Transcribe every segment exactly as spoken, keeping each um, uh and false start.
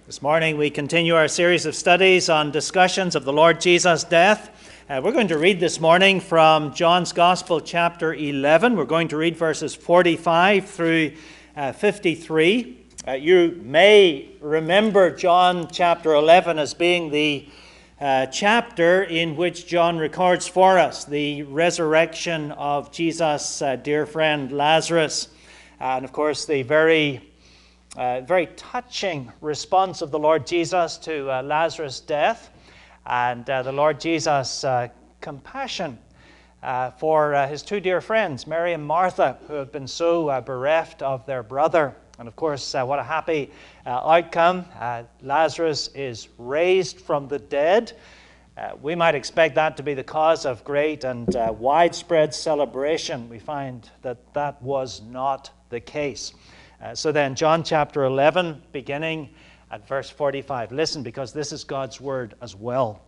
This morning we continue our series of studies on discussions of the Lord Jesus' death. Uh, we're going to read this morning from John's Gospel, chapter eleven. We're going to read verses forty-five through uh, fifty-three. Uh, you may remember John chapter eleven as being the uh, chapter in which John records for us the resurrection of Jesus' uh, dear friend Lazarus. And of course, the very Uh, very touching response of the Lord Jesus to uh, Lazarus' death, and uh, the Lord Jesus' uh, compassion uh, for uh, his two dear friends, Mary and Martha, who have been so uh, bereft of their brother. And of course, uh, what a happy uh, outcome. Uh, Lazarus is raised from the dead. Uh, we might expect that to be the cause of great and uh, widespread celebration. We find that that was not the case. Uh, so then, John chapter eleven, beginning at verse forty-five. Listen, because this is God's word as well.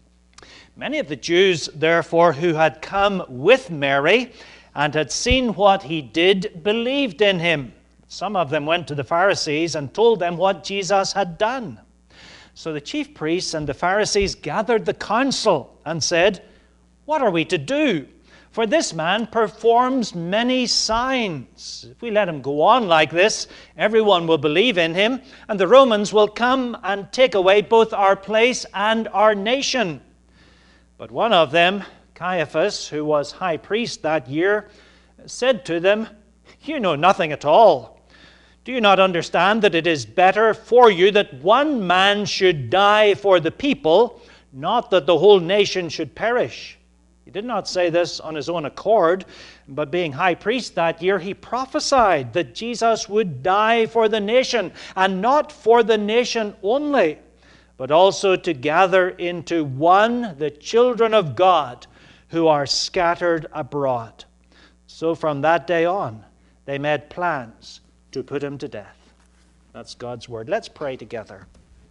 Many of the Jews, therefore, who had come with Mary and had seen what he did, believed in him. Some of them went to the Pharisees and told them what Jesus had done. So the chief priests and the Pharisees gathered the council and said, "What are we to do? For this man performs many signs. If we let him go on like this, everyone will believe in him, and the Romans will come and take away both our place and our nation." But one of them, Caiaphas, who was high priest that year, said to them, "You know nothing at all. Do you not understand that it is better for you that one man should die for the people, not that the whole nation should perish?" He did not say this on his own accord, but being high priest that year, he prophesied that Jesus would die for the nation, and not for the nation only, but also to gather into one the children of God who are scattered abroad. So from that day on, they made plans to put him to death. That's God's word. Let's pray together.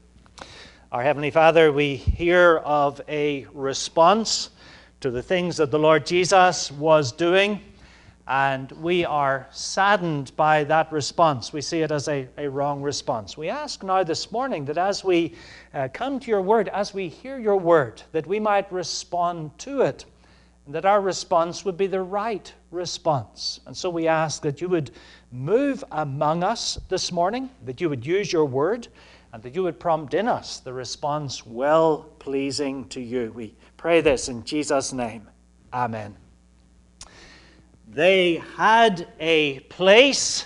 Our Heavenly Father, we hear of a response to the things that the Lord Jesus was doing, and we are saddened by that response. We see it as a, a wrong response. We ask now this morning that as we uh, come to your word, as we hear your word, that we might respond to it, and that our response would be the right response. And so we ask that you would move among us this morning, that you would use your word, and that you would prompt in us the response well-pleasing to you. We pray this in Jesus' name. Amen. They had a place,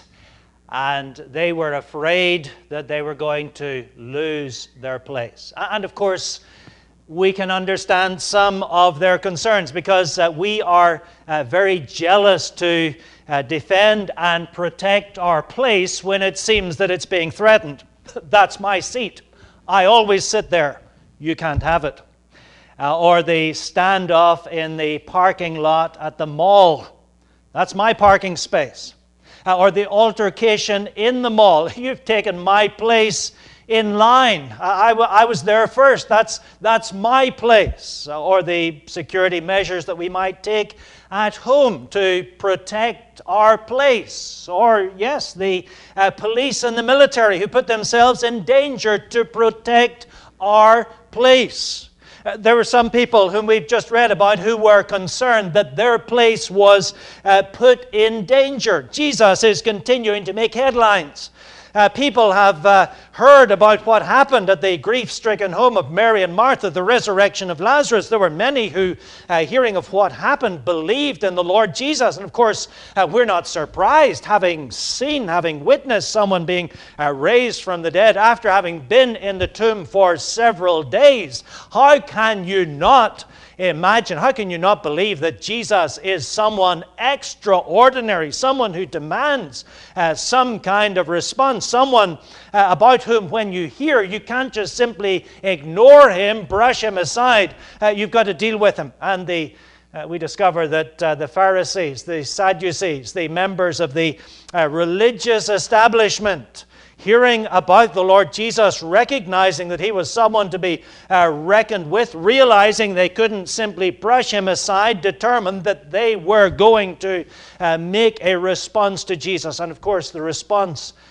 and they were afraid that they were going to lose their place. And of course, we can understand some of their concerns, because uh, we are uh, very jealous to uh, defend and protect our place when it seems that it's being threatened. That's my seat. I always sit there. You can't have it. Uh, or the standoff in the parking lot at the mall. That's my parking space. Uh, or the altercation in the mall. You've taken my place in line. I, I, I was there first. That's, that's my place. Uh, or the security measures that we might take at home to protect our place. Or, yes, the uh, police and the military who put themselves in danger to protect our place. Uh, there were some people whom we've just read about who were concerned that their place was uh, put in danger. Jesus is continuing to make headlines. Uh, people have uh, heard about what happened at the grief-stricken home of Mary and Martha, the resurrection of Lazarus. There were many who, uh, hearing of what happened, believed in the Lord Jesus. And of course, uh, we're not surprised, having seen, having witnessed someone being uh, raised from the dead after having been in the tomb for several days. How can you not imagine, how can you not believe that Jesus is someone extraordinary, someone who demands uh, some kind of response, someone uh, about whom when you hear, you can't just simply ignore him, brush him aside. Uh, you've got to deal with him. And the uh, we discover that uh, the Pharisees, the Sadducees, the members of the uh, religious establishment, hearing about the Lord Jesus, recognizing that he was someone to be uh, reckoned with, realizing they couldn't simply brush him aside, determined that they were going to uh, make a response to Jesus. And of course, the response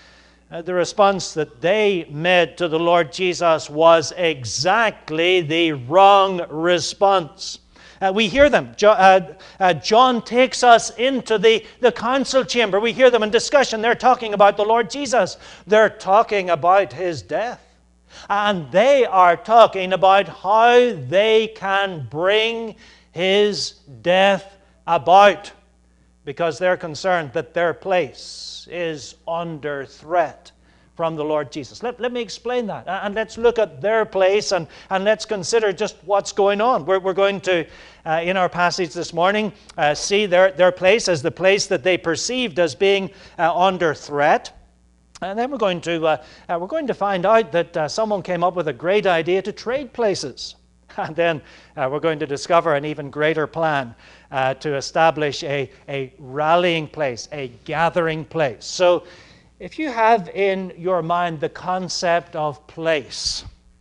Uh, the response that they made to the Lord Jesus was exactly the wrong response. Uh, we hear them. Jo- uh, uh, John takes us into the, the council chamber. We hear them in discussion. They're talking about the Lord Jesus. They're talking about his death. And they are talking about how they can bring his death about, because they're concerned that their place is under threat from the Lord Jesus. Let, let me explain that. And let's look at their place and, and let's consider just what's going on. We're, we're going to, uh, in our passage this morning, uh, see their, their place as the place that they perceived as being uh, under threat. And then we're going to uh, uh, we're going to find out that uh, someone came up with a great idea to trade places. And then uh, we're going to discover an even greater plan uh, to establish a, a rallying place, a gathering place. So if you have in your mind the concept of place,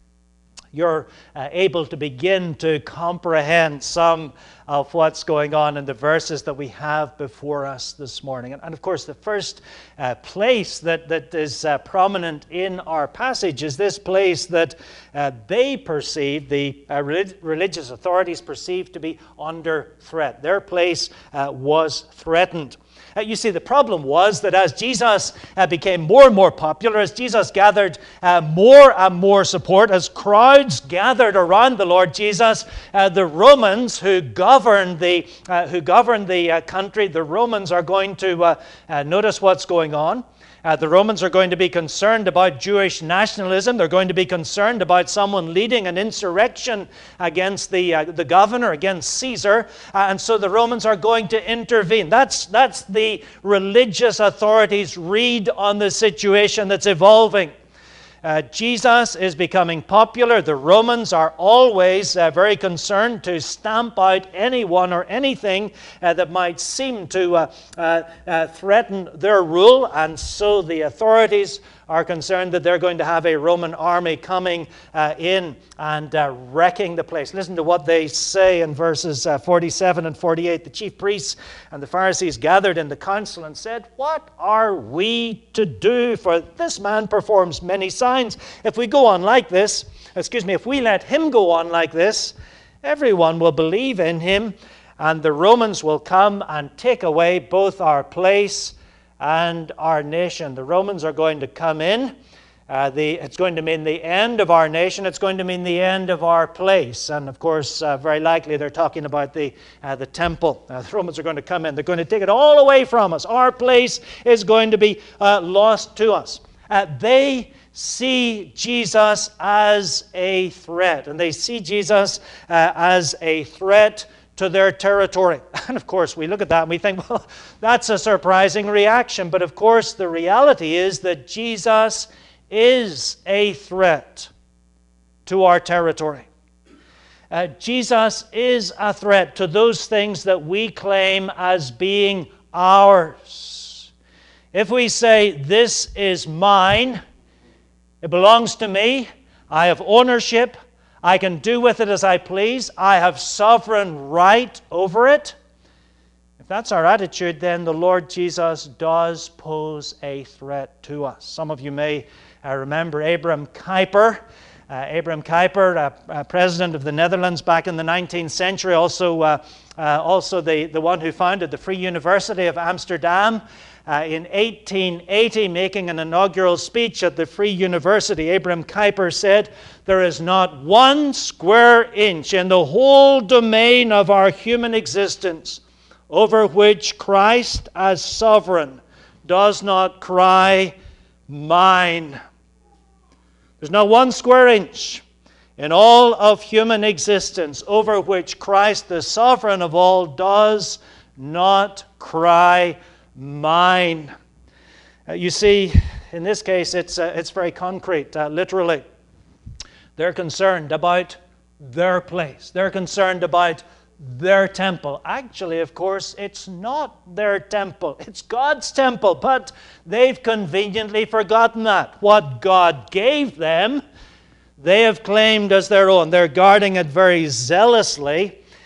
you're uh, able to begin to comprehend some of what's going on in the verses that we have before us this morning. And, and of course, the first uh, place that, that is uh, prominent in our passage is this place that uh, they perceive, the uh, relig- religious authorities perceived to be under threat. Their place uh, was threatened. Uh, you see, the problem was that as Jesus uh, became more and more popular, as Jesus gathered uh, more and more support, as crowds gathered around the Lord Jesus, uh, the Romans who governed the uh, who governed the uh, country, the Romans are going to uh, uh, notice what's going on. Uh, the Romans are going to be concerned about Jewish nationalism. They're going to be concerned about someone leading an insurrection against the uh, the governor, against Caesar. Uh, and so the Romans are going to intervene. That's, that's the religious authorities' read on the situation that's evolving. Uh, Jesus is becoming popular. The Romans are always uh, very concerned to stamp out anyone or anything uh, that might seem to uh, uh, uh, threaten their rule. And so the authorities are concerned that they're going to have a Roman army coming uh, in and uh, wrecking the place. Listen to what they say in verses uh, forty-seven and forty-eight. The chief priests and the Pharisees gathered in the council and said, "What are we to do? For this man performs many signs. If we go on like this, excuse me, if we let him go on like this, everyone will believe in him, and the Romans will come and take away both our place and our nation." The Romans are going to come in. Uh, the, it's going to mean the end of our nation. It's going to mean the end of our place. And of course, uh, very likely they're talking about the, uh, the temple. Uh, the Romans are going to come in. They're going to take it all away from us. Our place is going to be uh, lost to us. Uh, they see Jesus as a threat. And they see Jesus uh, as a threat to their territory. And of course, we look at that and we think, well, that's a surprising reaction. But of course, the reality is that Jesus is a threat to our territory. Uh, Jesus is a threat to those things that we claim as being ours. If we say, "This is mine, it belongs to me, I have ownership, I can do with it as I please, I have sovereign right over it," if that's our attitude, then the Lord Jesus does pose a threat to us. Some of you may uh, remember Abraham Kuyper. Uh, Abraham Kuyper, uh, uh, president of the Netherlands back in the nineteenth century, also, uh, uh, also the, the one who founded the Free University of Amsterdam. Uh, in eighteen eighty, making an inaugural speech at the Free University, Abraham Kuyper said, "There is not one square inch in the whole domain of our human existence over which Christ as sovereign does not cry, 'Mine.'" There's not one square inch in all of human existence over which Christ, the sovereign of all, does not cry, "Mine." Uh, you see, in this case, it's, uh, it's very concrete, uh, literally. They're concerned about their place. They're concerned about their temple. Actually, of course, it's not their temple. It's God's temple, but they've conveniently forgotten that. What God gave them, they have claimed as their own. They're guarding it very zealously,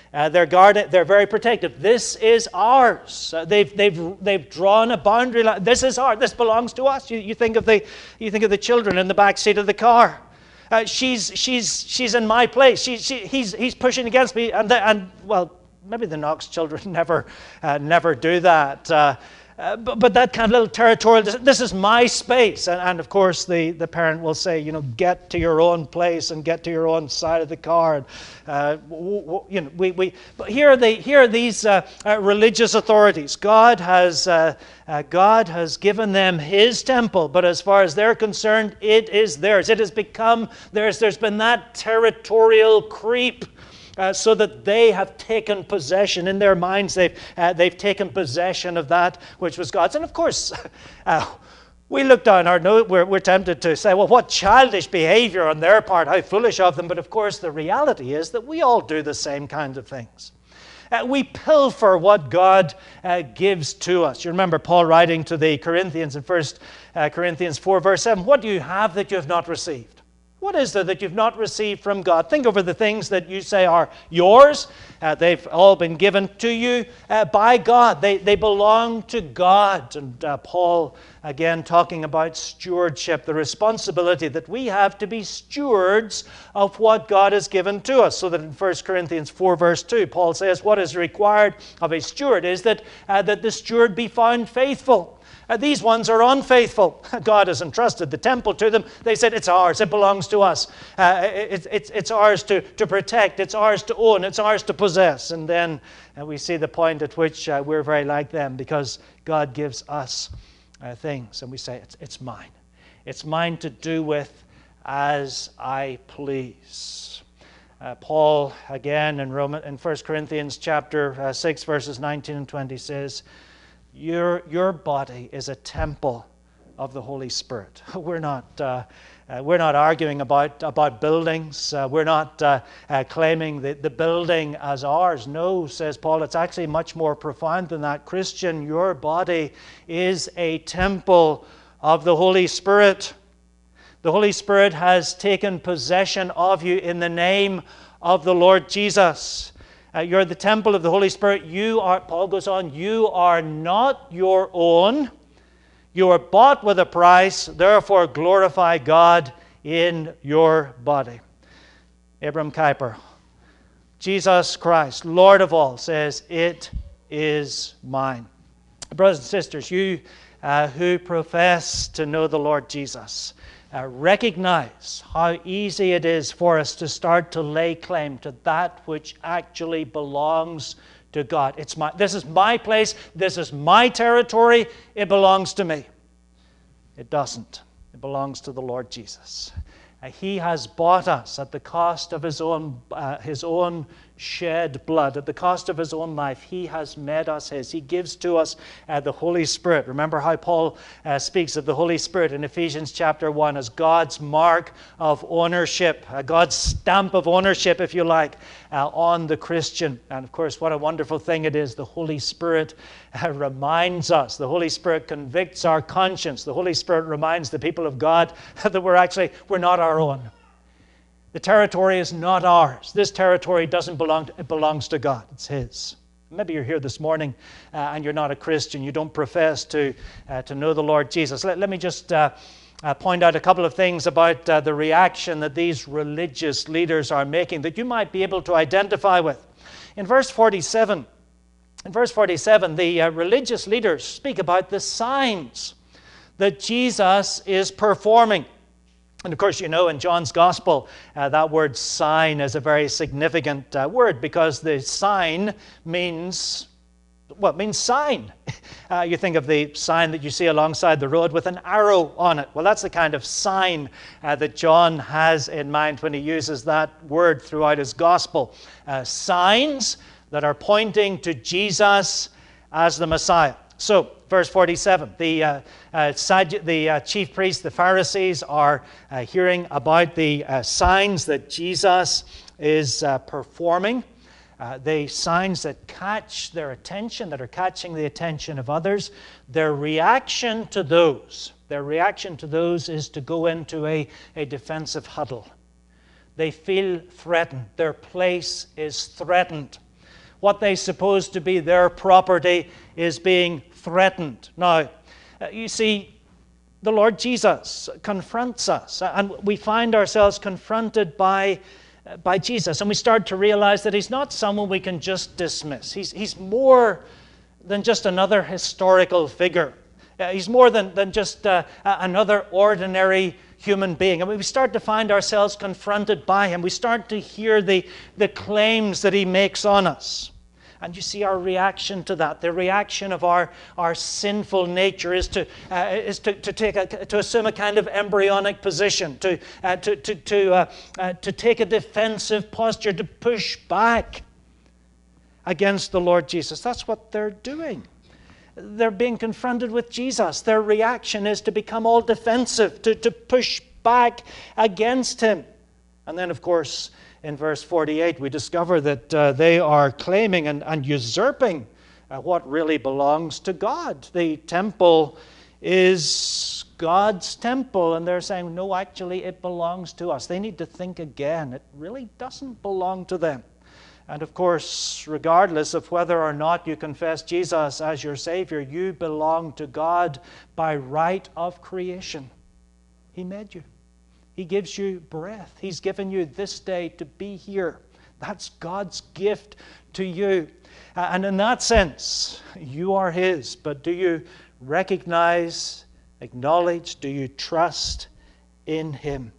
Uh, they're guarded. They're very protective. This is ours. Uh, they've they've they've drawn a boundary line. This is ours. This belongs to us. You, you think of the you think of the children in the back seat of the car. Uh, she's she's she's in my place. She, she he's he's pushing against me. And the, and well, maybe the Knox children never uh, never do that. Uh, Uh, but, but that kind of little territorial, this, this is my space. And, and of course, the, the parent will say, you know, get to your own place and get to your own side of the car. And, uh, w- w- you know, we, we, but here are, the, here are these uh, uh, religious authorities. God has, uh, uh, God has given them His temple, but as far as they're concerned, it is theirs. It has become theirs. There's been that territorial creep. Uh, so that they have taken possession in their minds. They've, uh, they've taken possession of that which was God's. And of course, uh, we look down our nose, we're, we're tempted to say, well, what childish behavior on their part, how foolish of them. But of course, the reality is that we all do the same kind of things. Uh, we pilfer what God uh, gives to us. You remember Paul writing to the Corinthians in First uh, Corinthians four, verse seven, what do you have that you have not received? What is there that you've not received from God? Think over the things that you say are yours. Uh, they've all been given to you uh, by God. They, they belong to God. And uh, Paul, again, talking about stewardship, the responsibility that we have to be stewards of what God has given to us. So that in First Corinthians four, verse two, Paul says, what is required of a steward is that, uh, that the steward be found faithful. Uh, these ones are unfaithful. God has entrusted the temple to them. They said, it's ours. It belongs to us. Uh, it, it, it's ours to, to protect. It's ours to own. It's ours to possess. And then uh, we see the point at which uh, we're very like them because God gives us uh, things. And we say, it's, it's mine. It's mine to do with as I please. Uh, Paul, again, in, Roman, in First Corinthians chapter uh, six, verses nineteen and twenty says, Your, your body is a temple of the Holy Spirit. We're not, uh, uh, we're not arguing about, about buildings. Uh, we're not uh, uh, claiming the, the building as ours. No, says Paul, it's actually much more profound than that. Christian, your body is a temple of the Holy Spirit. The Holy Spirit has taken possession of you in the name of the Lord Jesus. Uh, you're the temple of the Holy Spirit. You are, Paul goes on, you are not your own. You are bought with a price. Therefore, glorify God in your body. Abram Kuyper, Jesus Christ, Lord of all, says, it is mine. Brothers and sisters, you uh, who profess to know the Lord Jesus, Uh, recognize how easy it is for us to start to lay claim to that which actually belongs to God. It's my, this is my place. This is my territory. It belongs to me. It doesn't. It belongs to the Lord Jesus. Uh, he has bought us at the cost of His own, uh, His own shed blood, at the cost of His own life. He has made us His. He gives to us uh, the Holy Spirit. Remember how Paul uh, speaks of the Holy Spirit in Ephesians chapter one as God's mark of ownership, uh, God's stamp of ownership, if you like, uh, on the Christian. And of course, what a wonderful thing it is. The Holy Spirit uh, reminds us. The Holy Spirit convicts our conscience. The Holy Spirit reminds the people of God that we're actually, we're not our own. The territory is not ours. This territory doesn't belong to, it belongs to God. It's His. Maybe you're here this morning uh, and you're not a Christian. You don't profess to, uh, to know the Lord Jesus. Let, let me just uh, uh, point out a couple of things about uh, the reaction that these religious leaders are making that you might be able to identify with. In verse forty-seven, in verse forty-seven, the uh, religious leaders speak about the signs that Jesus is performing. And of course, you know, in John's Gospel, uh, that word sign is a very significant uh, word because the sign means, well, it means sign. Uh, you think of the sign that you see alongside the road with an arrow on it. Well, that's the kind of sign uh, that John has in mind when he uses that word throughout his Gospel. Uh, signs that are pointing to Jesus as the Messiah. So, verse forty-seven, the, uh, uh, the uh, chief priests, the Pharisees, are uh, hearing about the uh, signs that Jesus is uh, performing. Uh, the signs that catch their attention, that are catching the attention of others. Their reaction to those, their reaction to those is to go into a, a defensive huddle. They feel threatened. Their place is threatened. what they suppose to be their property is being threatened. Now, uh, you see, the Lord Jesus confronts us, and we find ourselves confronted by, uh, by Jesus, and we start to realize that he's not someone we can just dismiss. He's, he's more than just another historical figure. Uh, he's more than, than just uh, another ordinary human being. And we start to find ourselves confronted by him. We start to hear the, the claims that he makes on us. And you see our reaction to that. The reaction of our, our sinful nature is to uh, is to, to take a, to assume a kind of embryonic position, to uh, to to to, uh, uh, to take a defensive posture, to push back against the Lord Jesus. That's what they're doing. They're being confronted with Jesus. Their reaction is to become all defensive, to, to push back against him. And then, of course, in verse forty-eight, we discover that uh, they are claiming and, and usurping uh, what really belongs to God. The temple is God's temple, and they're saying, no, actually, it belongs to us. They need to think again. It really doesn't belong to them. And of course, regardless of whether or not you confess Jesus as your Savior, you belong to God by right of creation. He made you. He gives you breath. He's given you this day to be here. That's God's gift to you. Uh, and in that sense, you are His. But do you recognize, acknowledge, do you trust in Him?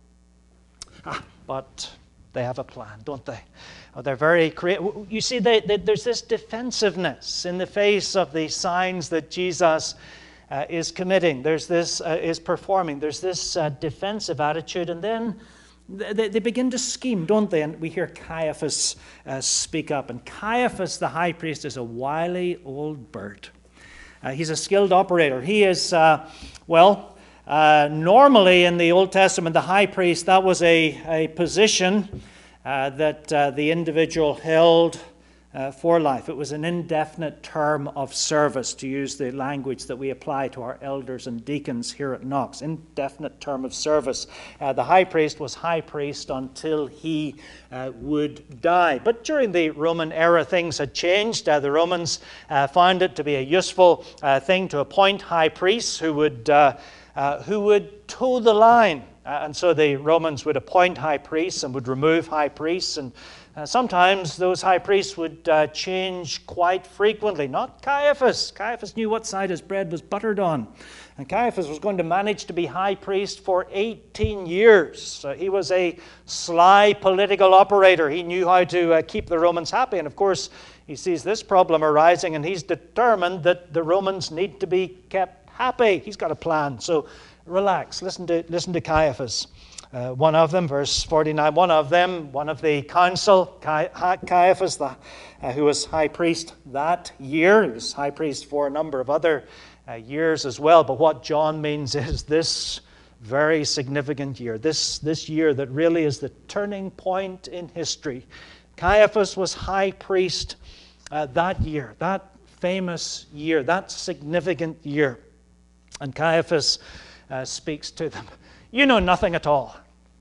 Ah, but they have a plan, don't they? Oh, they're very creative. You see, they, they, there's this defensiveness in the face of the signs that Jesus Uh, is committing, there's this, uh, is performing, there's this uh, defensive attitude, and then they, they begin to scheme, don't they? And we hear Caiaphas uh, speak up, and Caiaphas, the high priest, is a wily old bird. Uh, he's a skilled operator. He is, uh, well, uh, normally in the Old Testament, the high priest, that was a, a position uh, that uh, the individual held Uh, for life. It was an indefinite term of service, to use the language that we apply to our elders and deacons here at Knox. Indefinite term of service. Uh, the high priest was high priest until he uh, would die. But during the Roman era, things had changed. Uh, the Romans uh, found it to be a useful uh, thing to appoint high priests who would uh, uh, who would toe the line. Uh, and so the Romans would appoint high priests and would remove high priests, and Uh, sometimes those high priests would uh, change quite frequently. Not Caiaphas. Caiaphas knew what side his bread was buttered on. And Caiaphas was going to manage to be high priest for eighteen years. Uh, he was a sly political operator. He knew how to uh, keep the Romans happy. And of course, he sees this problem arising, and he's determined that the Romans need to be kept happy. He's got a plan. So relax. Listen to, listen to Caiaphas. Uh, one of them, verse forty-nine, one of them, one of the council, Caiaphas, the, uh, who was high priest that year. He was high priest for a number of other uh, years as well. But what John means is this very significant year, this, this year that really is the turning point in history. Caiaphas was high priest uh, that year, that famous year, that significant year. And Caiaphas uh, speaks to them. You know nothing at all.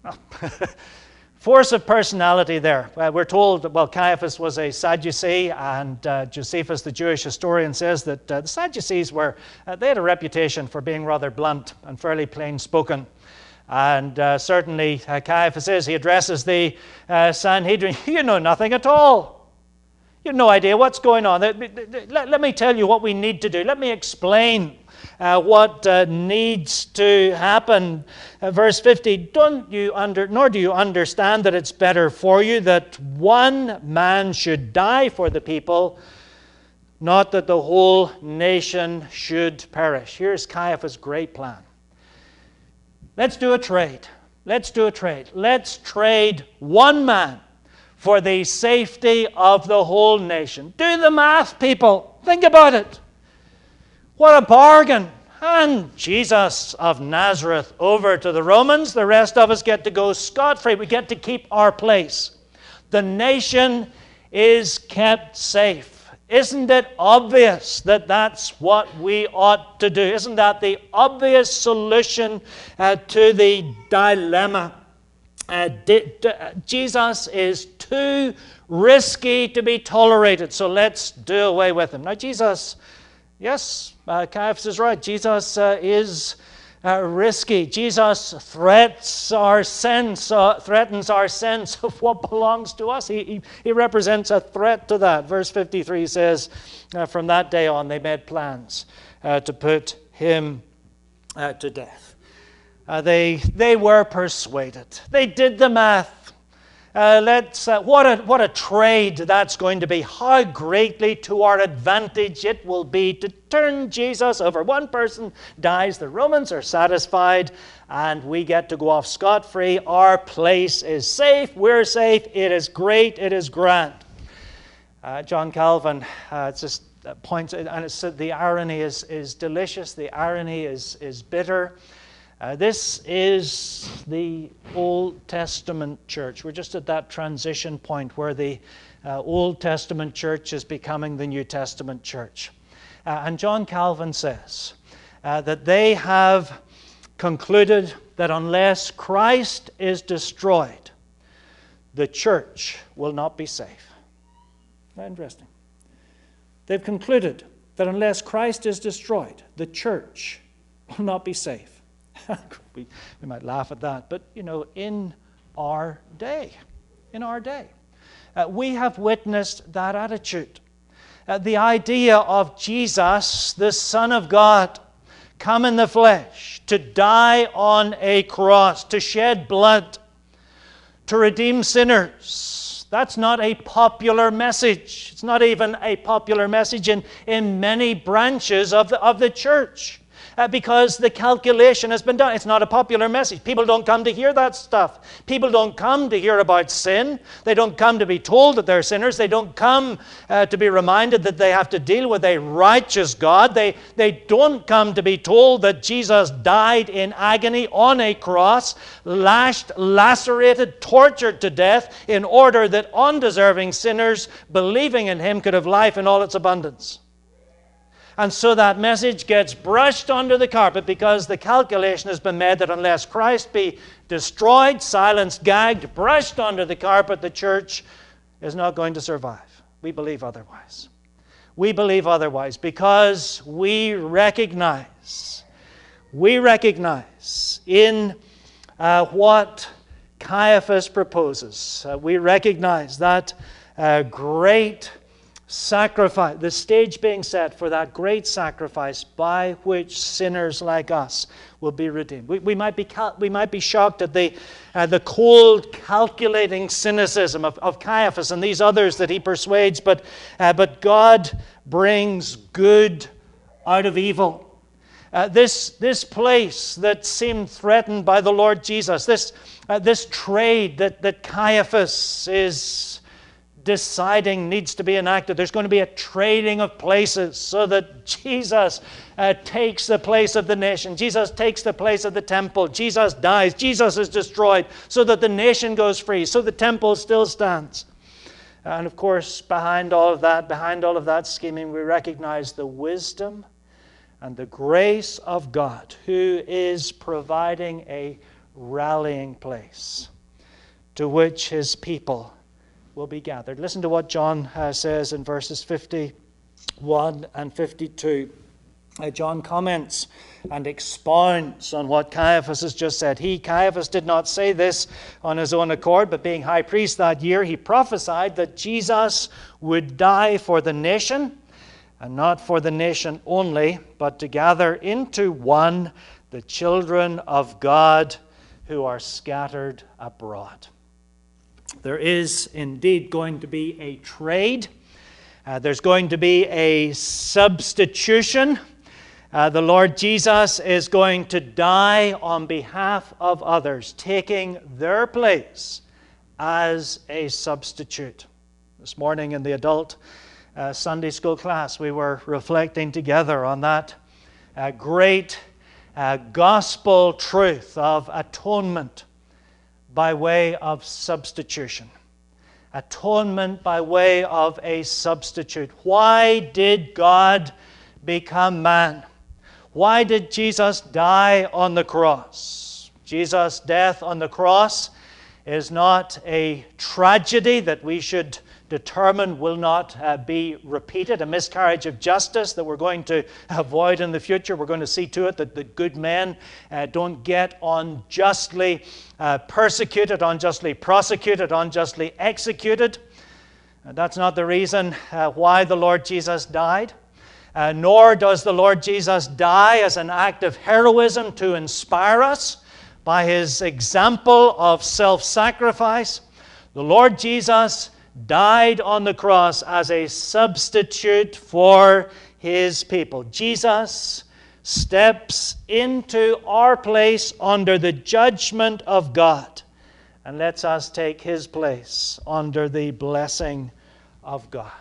Force of personality there. Uh, we're told that, well, Caiaphas was a Sadducee, and uh, Josephus, the Jewish historian, says that uh, the Sadducees were, uh, they had a reputation for being rather blunt and fairly plain-spoken. And uh, certainly uh, Caiaphas is. He addresses the uh, Sanhedrin. You know nothing at all. You have no idea what's going on. Let, let, let me tell you what we need to do. Let me explain Uh, what uh, needs to happen. Uh, verse fifty, don't you under, nor do you understand that it's better for you that one man should die for the people, not that the whole nation should perish. Here's Caiaphas' great plan. Let's do a trade. Let's do a trade. Let's trade one man for the safety of the whole nation. Do the math, people. Think about it. What a bargain. And Jesus of Nazareth over to the Romans. The rest of us get to go scot-free. We get to keep our place. The nation is kept safe. Isn't it obvious that that's what we ought to do? Isn't that the obvious solution uh, to the dilemma? Uh, di- di- Jesus is too risky to be tolerated, so let's do away with him. Now, Jesus, yes, uh, Caiaphas is right. Jesus uh, is uh, risky. Jesus threats our sense, uh, threatens our sense of what belongs to us. He, he, he represents a threat to that. Verse fifty-three says, uh, from that day on, they made plans uh, to put him uh, to death. Uh, they they were persuaded. They did the math. Uh, let's uh, what a what a trade that's going to be. How greatly to our advantage it will be to turn Jesus over. One person dies, the Romans are satisfied, and we get to go off scot-free. Our place is safe. We're safe. It is great. It is grand. Uh, John Calvin uh, just points, and it's, the irony is is delicious. The irony is is bitter. Uh, this is the Old Testament church. We're just at that transition point where the uh, Old Testament church is becoming the New Testament church. Uh, and John Calvin says uh, that they have concluded that unless Christ is destroyed, the church will not be safe. Very interesting. They've concluded that unless Christ is destroyed, the church will not be safe. we, we might laugh at that, but you know, in our day, in our day, uh, we have witnessed that attitude. Uh, the idea of Jesus, the Son of God, come in the flesh, to die on a cross, to shed blood, to redeem sinners. That's not a popular message. It's not even a popular message in, in many branches of the, of the church. Uh, because the calculation has been done. It's not a popular message. People don't come to hear that stuff. People don't come to hear about sin. They don't come to be told that they're sinners. They don't come uh, to be reminded that they have to deal with a righteous God. They, they don't come to be told that Jesus died in agony on a cross, lashed, lacerated, tortured to death in order that undeserving sinners believing in him could have life in all its abundance. And so that message gets brushed under the carpet because the calculation has been made that unless Christ be destroyed, silenced, gagged, brushed under the carpet, the church is not going to survive. We believe otherwise. We believe otherwise because we recognize, we recognize in uh, what Caiaphas proposes. Uh, we recognize that uh, great sacrifice, the stage being set for that great sacrifice by which sinners like us will be redeemed. We, we, might, be cal- we might be shocked at the, uh, the cold, calculating cynicism of, of Caiaphas and these others that he persuades, but, uh, but God brings good out of evil. Uh, this, this place that seemed threatened by the Lord Jesus, this, uh, this trade that, that Caiaphas is deciding needs to be enacted. There's going to be a trading of places so that Jesus uh, takes the place of the nation. Jesus takes the place of the temple. Jesus dies. Jesus is destroyed so that the nation goes free, so the temple still stands. And of course, behind all of that, behind all of that scheming, we recognize the wisdom and the grace of God, who is providing a rallying place to which his people will be gathered. Listen to what John uh, says in verses fifty-one and fifty-two. Uh, John comments and expounds on what Caiaphas has just said. He, Caiaphas, did not say this on his own accord, but being high priest that year, he prophesied that Jesus would die for the nation, and not for the nation only, but to gather into one the children of God who are scattered abroad. There is indeed going to be a trade. Uh, there's going to be a substitution. Uh, the Lord Jesus is going to die on behalf of others, taking their place as a substitute. This morning in the adult uh, Sunday school class, we were reflecting together on that uh, great uh, gospel truth of atonement by way of substitution. Atonement by way of a substitute. Why did God become man? Why did Jesus die on the cross? Jesus' death on the cross is not a tragedy that we should determine will not uh, be repeated, a miscarriage of justice that we're going to avoid in the future. We're going to see to it that the good men uh, don't get unjustly uh, persecuted, unjustly prosecuted, unjustly executed. Uh, that's not the reason uh, why the Lord Jesus died. Uh, nor does the Lord Jesus die as an act of heroism to inspire us by his example of self-sacrifice. The Lord Jesus died on the cross as a substitute for his people. Jesus steps into our place under the judgment of God and lets us take his place under the blessing of God.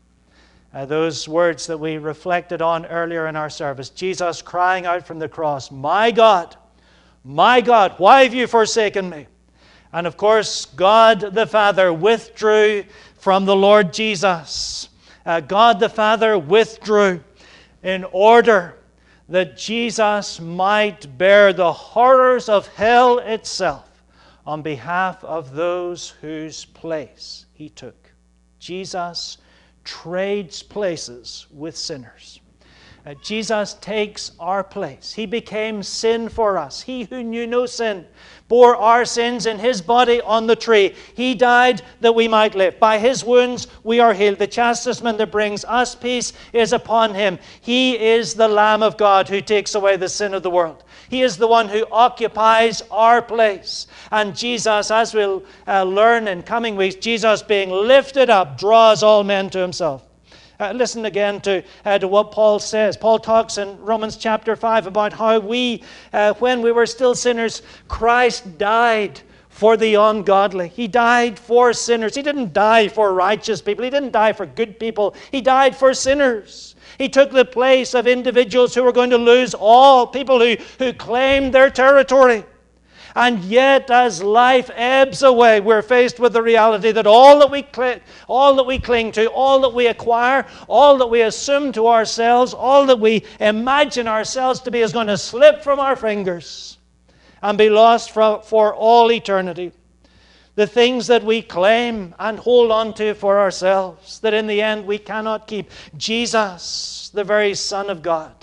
Uh, those words that we reflected on earlier in our service, Jesus crying out from the cross, "My God, my God, why have you forsaken me?" And of course, God the Father withdrew from the Lord Jesus. Uh, God the Father withdrew in order that Jesus might bear the horrors of hell itself on behalf of those whose place he took. Jesus trades places with sinners. Uh, Jesus takes our place. He became sin for us. He who knew no sin bore our sins in his body on the tree. He died that we might live. By his wounds we are healed. The chastisement that brings us peace is upon him. He is the Lamb of God who takes away the sin of the world. He is the one who occupies our place. And Jesus, as we'll uh, learn in coming weeks, Jesus being lifted up draws all men to himself. Uh, listen again to, uh, to what Paul says. Paul talks in Romans chapter five about how we, uh, when we were still sinners, Christ died for the ungodly. He died for sinners. He didn't die for righteous people. He didn't die for good people. He died for sinners. He took the place of individuals who were going to lose all, people who, who claimed their territory. And yet, as life ebbs away, we're faced with the reality that all that we cl- all that we cling to, all that we acquire, all that we assume to ourselves, all that we imagine ourselves to be is going to slip from our fingers and be lost for, for all eternity. The things that we claim and hold on to for ourselves, that in the end we cannot keep. Jesus, the very Son of God,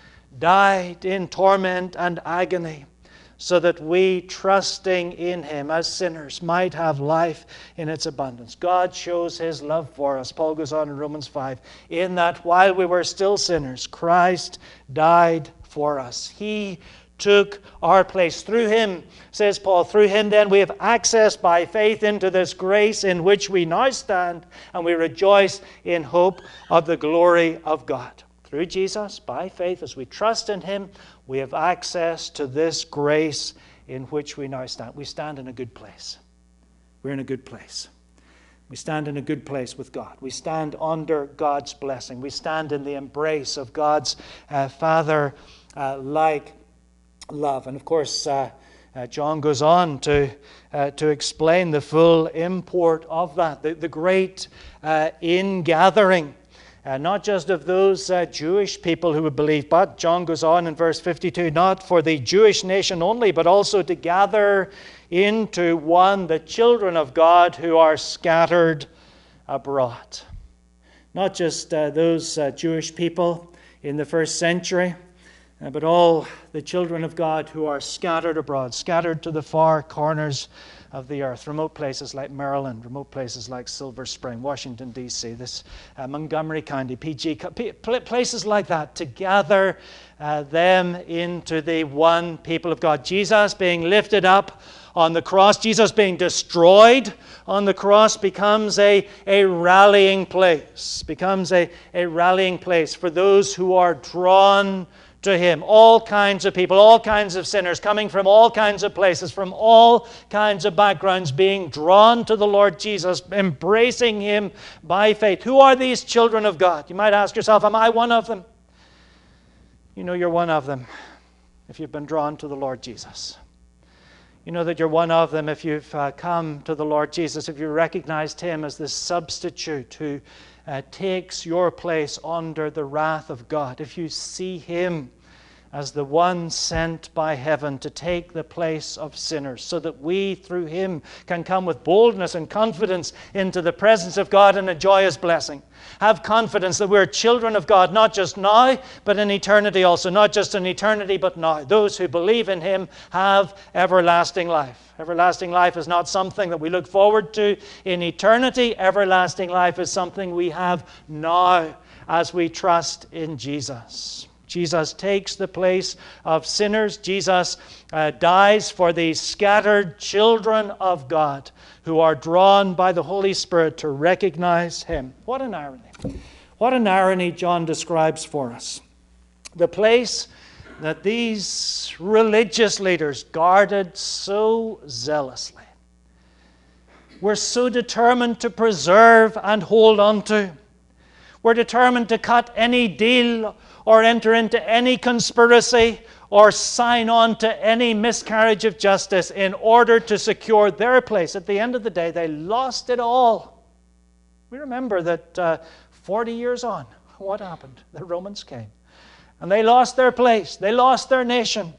died in torment and agony, so that we, trusting in him as sinners, might have life in its abundance. God shows his love for us. Paul goes on in Romans five, in that while we were still sinners, Christ died for us. He took our place. Through him, says Paul, through him then we have access by faith into this grace in which we now stand, and we rejoice in hope of the glory of God. Through Jesus, by faith, as we trust in him, we have access to this grace in which we now stand. We stand in a good place. We're in a good place. We stand in a good place with God. We stand under God's blessing. We stand in the embrace of God's uh, Father-like uh, love. And of course, uh, uh, John goes on to, uh, to explain the full import of that, the, the great uh, ingathering. Uh, not just of those uh, Jewish people who would believe, but John goes on in verse fifty-two, not for the Jewish nation only, but also to gather into one the children of God who are scattered abroad. Not just uh, those uh, Jewish people in the first century, uh, but all the children of God who are scattered abroad, scattered to the far corners of the earth, remote places like Maryland, remote places like Silver Spring, Washington, D C, this uh, Montgomery County, P G, places like that, to gather uh, them into the one people of God. Jesus being lifted up on the cross, Jesus being destroyed on the cross becomes a, a rallying place, becomes a, a rallying place for those who are drawn to him. All kinds of people, all kinds of sinners, coming from all kinds of places, from all kinds of backgrounds, being drawn to the Lord Jesus, embracing him by faith. Who are these children of God? You might ask yourself, am I one of them? You know you're one of them if you've been drawn to the Lord Jesus. You know that you're one of them if you've uh, come to the Lord Jesus, if you recognized him as the substitute who Uh, takes your place under the wrath of God. If you see him as the one sent by heaven to take the place of sinners, so that we, through him, can come with boldness and confidence into the presence of God and enjoy his blessing. Have confidence that we're children of God, not just now, but in eternity also. Not just in eternity, but now. Those who believe in him have everlasting life. Everlasting life is not something that we look forward to in eternity. Everlasting life is something we have now as we trust in Jesus. Jesus takes the place of sinners. Jesus uh, dies for these scattered children of God who are drawn by the Holy Spirit to recognize him. What an irony. What an irony John describes for us. The place that these religious leaders guarded so zealously, were so determined to preserve and hold on to, were determined to cut any deal or enter into any conspiracy or sign on to any miscarriage of justice in order to secure their place. At the end of the day, they lost it all. We remember that uh, forty years on, what happened? The Romans came. And they lost their place. They lost their nation.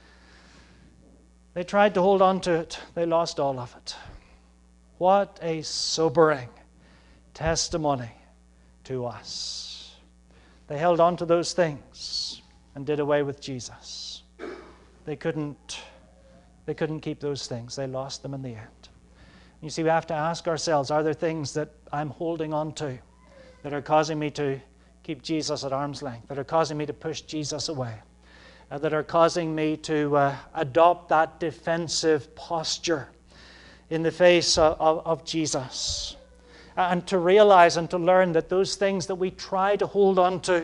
They tried to hold on to it. They lost all of it. What a sobering testimony to us. They held on to those things and did away with Jesus. They couldn't, they couldn't keep those things. They lost them in the end. You see, we have to ask ourselves, are there things that I'm holding on to that are causing me to keep Jesus at arm's length, that are causing me to push Jesus away, uh, that are causing me to uh, adopt that defensive posture in the face of, of, of Jesus? And to realize and to learn that those things that we try to hold on to,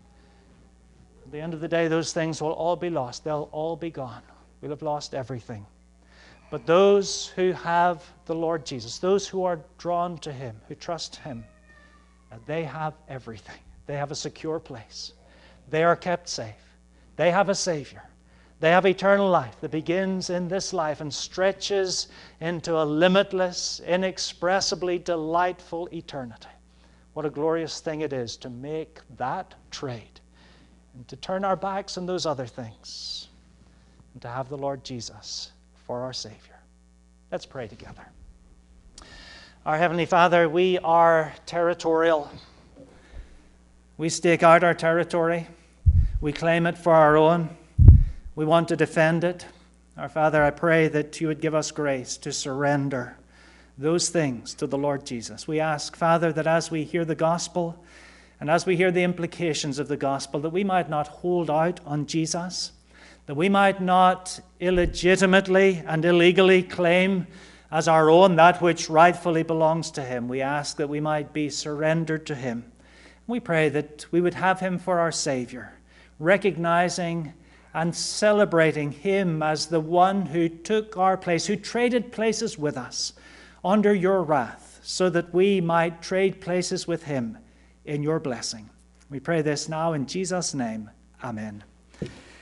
at the end of the day, those things will all be lost. They'll all be gone. We'll have lost everything. But those who have the Lord Jesus, those who are drawn to him, who trust him, they have everything. They have a secure place. They are kept safe. They have a Savior. They have eternal life that begins in this life and stretches into a limitless, inexpressibly delightful eternity. What a glorious thing it is to make that trade and to turn our backs on those other things and to have the Lord Jesus for our Savior. Let's pray together. Our Heavenly Father, we are territorial. We stake out our territory. We claim it for our own. We want to defend it. Our Father, I pray that you would give us grace to surrender those things to the Lord Jesus. We ask, Father, that as we hear the gospel and as we hear the implications of the gospel, that we might not hold out on Jesus, that we might not illegitimately and illegally claim as our own that which rightfully belongs to him. We ask that we might be surrendered to him. We pray that we would have him for our Savior, recognizing and celebrating him as the one who took our place, who traded places with us under your wrath, so that we might trade places with him in your blessing. We pray this now in Jesus' name. Amen.